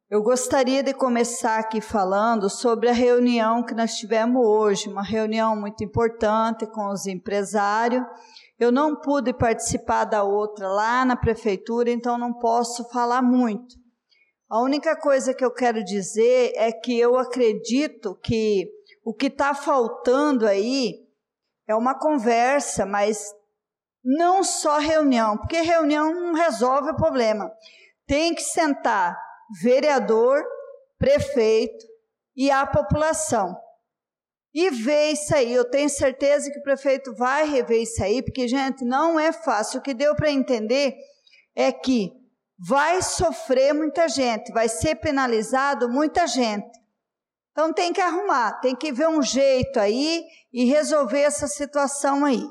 Eu gostaria de começar aqui falando sobre a reunião que nós tivemos hoje, uma reunião muito importante com os empresários. Eu não pude participar da outra lá na prefeitura, então não posso falar muito. A única coisa que eu quero dizer é que eu acredito que o que está faltando aí é uma conversa, mas não só reunião, porque reunião não resolve o problema. Tem que sentar vereador, prefeito e a população e ver isso aí. Eu tenho certeza que o prefeito vai rever isso aí, porque, gente, não é fácil. O que deu para entender é que vai sofrer muita gente, vai ser penalizado muita gente. Então tem que arrumar, tem que ver um jeito aí e resolver essa situação aí.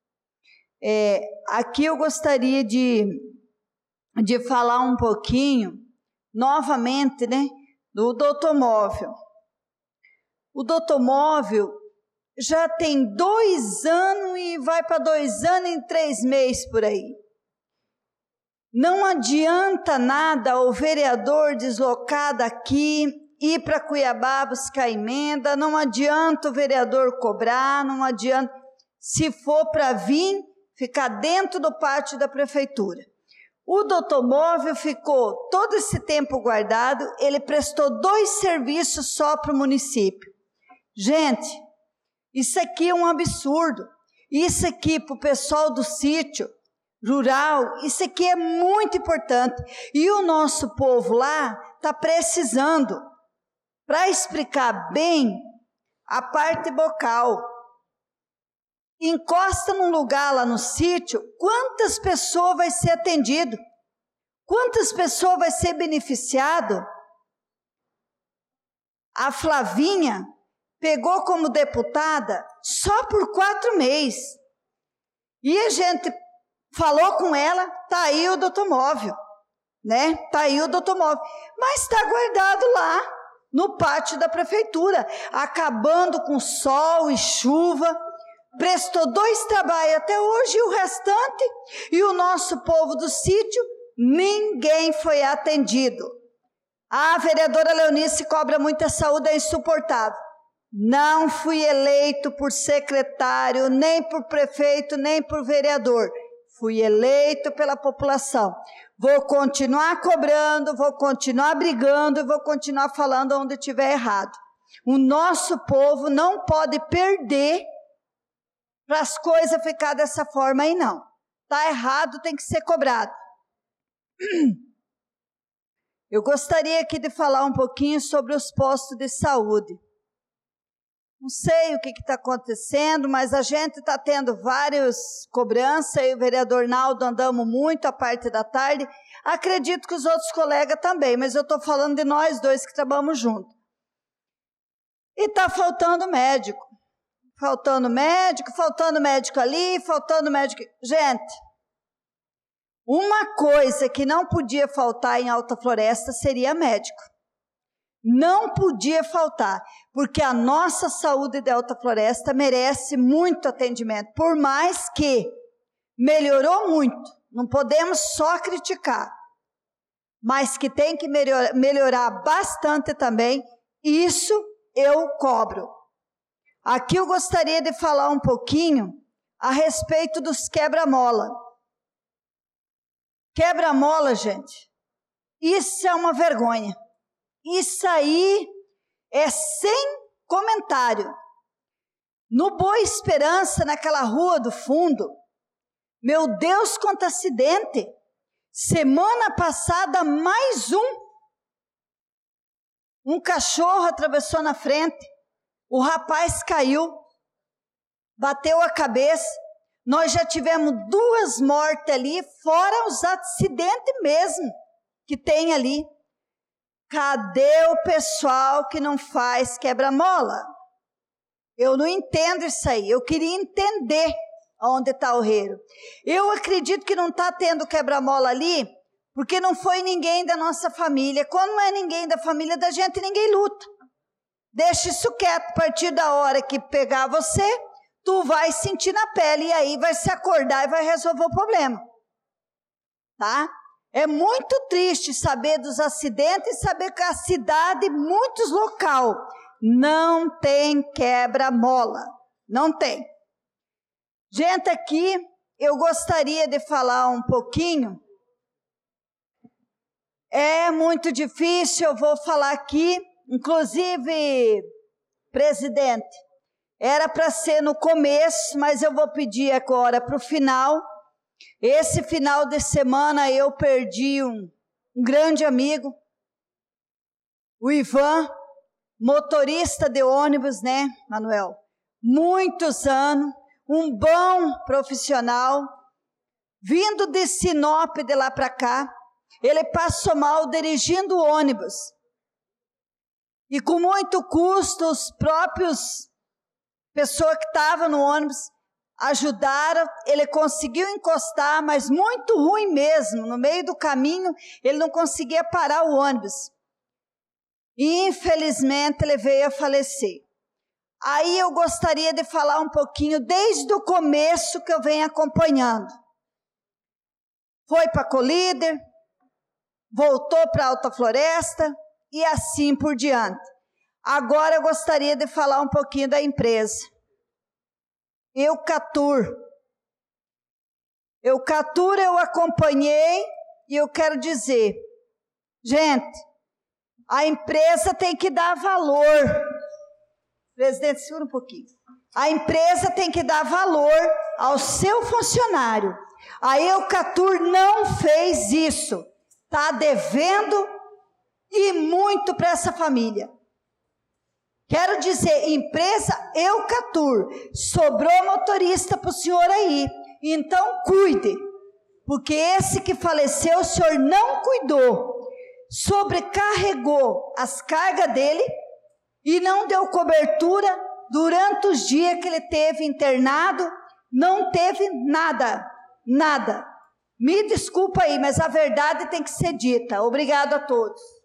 Aqui eu gostaria de falar um pouquinho novamente, do Doutomóvel. O Doutomóvel já tem 2 anos e vai para 2 anos e 3 meses por aí. Não adianta nada o vereador deslocar daqui, ir para Cuiabá buscar emenda, não adianta o vereador cobrar, não adianta, se for para vir, ficar dentro do pátio da prefeitura. O Doutomóvel ficou todo esse tempo guardado, ele prestou 2 serviços só para o município. Gente, isso aqui é um absurdo. Isso aqui para o pessoal do sítio rural, isso aqui é muito importante. E o nosso povo lá está precisando, para explicar bem a parte bocal. Encosta num lugar lá no sítio, quantas pessoas vai ser atendido? Quantas pessoas vai ser beneficiado? A Flavinha pegou como deputada só por 4 meses. E a gente falou com ela, tá aí o Doutomóvel, Tá aí o Doutomóvel. Mas está guardado lá no pátio da prefeitura, acabando com sol e chuva. Prestou 2 trabalhos até hoje e o restante, e o nosso povo do sítio, ninguém foi atendido. A vereadora Leonice cobra muita saúde, é insuportável. Não fui eleito por secretário, nem por prefeito, nem por vereador. Fui eleito pela população. Vou continuar cobrando, vou continuar brigando, vou continuar falando onde estiver errado. O nosso povo não pode perder para as coisas ficar dessa forma aí, não. Está errado, tem que ser cobrado. Eu gostaria aqui de falar um pouquinho sobre os postos de saúde. Não sei o que está acontecendo, mas a gente está tendo várias cobranças, eu e o vereador Naldo andamos muito a parte da tarde, acredito que os outros colegas também, mas eu estou falando de nós 2 que trabalhamos juntos. E está faltando médico. Faltando médico ali, faltando médico. Gente, uma coisa que não podia faltar em Alta Floresta seria médico. Não podia faltar, porque a nossa saúde de Alta Floresta merece muito atendimento, por mais que melhorou muito, não podemos só criticar, mas que tem que melhorar bastante também, isso eu cobro. Aqui eu gostaria de falar um pouquinho a respeito dos quebra-mola. Quebra-mola, gente, isso é uma vergonha. Isso aí é sem comentário. No Boa Esperança, naquela rua do fundo, meu Deus, quanto acidente. Semana passada, mais um cachorro atravessou na frente. O rapaz caiu, bateu a cabeça. Nós já tivemos 2 mortes ali, fora os acidentes mesmo que tem ali. Cadê o pessoal que não faz quebra-mola? Eu não entendo isso aí. Eu queria entender onde está o reiro. Eu acredito que não está tendo quebra-mola ali, porque não foi ninguém da nossa família. Quando não é ninguém da família da gente, ninguém luta. Deixa isso quieto. A partir da hora que pegar você, tu vai sentir na pele e aí vai se acordar e vai resolver o problema. Tá? É muito triste saber dos acidentes e saber que a cidade, muitos locais, não tem quebra-mola. Não tem. Gente, aqui eu gostaria de falar um pouquinho. É muito difícil, eu vou falar aqui. Inclusive, presidente, era para ser no começo, mas eu vou pedir agora para o final. Esse final de semana eu perdi um grande amigo, o Ivan, motorista de ônibus, né, Manuel? Muitos anos, um bom profissional, vindo de Sinop de lá para cá, ele passou mal dirigindo o ônibus. E com muito custo, os próprios pessoas que estavam no ônibus ajudaram, ele conseguiu encostar, mas muito ruim mesmo, no meio do caminho, ele não conseguia parar o ônibus. E infelizmente ele veio a falecer. Aí eu gostaria de falar um pouquinho, desde o começo que eu venho acompanhando. Foi para Colíder, voltou para Alta Floresta e assim por diante. Agora eu gostaria de falar um pouquinho da empresa. Eucatur eu acompanhei e eu quero dizer, gente, a empresa tem que dar valor. Presidente, segura um pouquinho. A empresa tem que dar valor ao seu funcionário. A Eucatur não fez isso. Está devendo e muito para essa família. Quero dizer, empresa Eucatur, sobrou motorista para o senhor aí. Então cuide, porque esse que faleceu o senhor não cuidou. Sobrecarregou as cargas dele e não deu cobertura durante os dias que ele teve internado, não teve nada. Me desculpa aí, mas a verdade tem que ser dita. Obrigado a todos.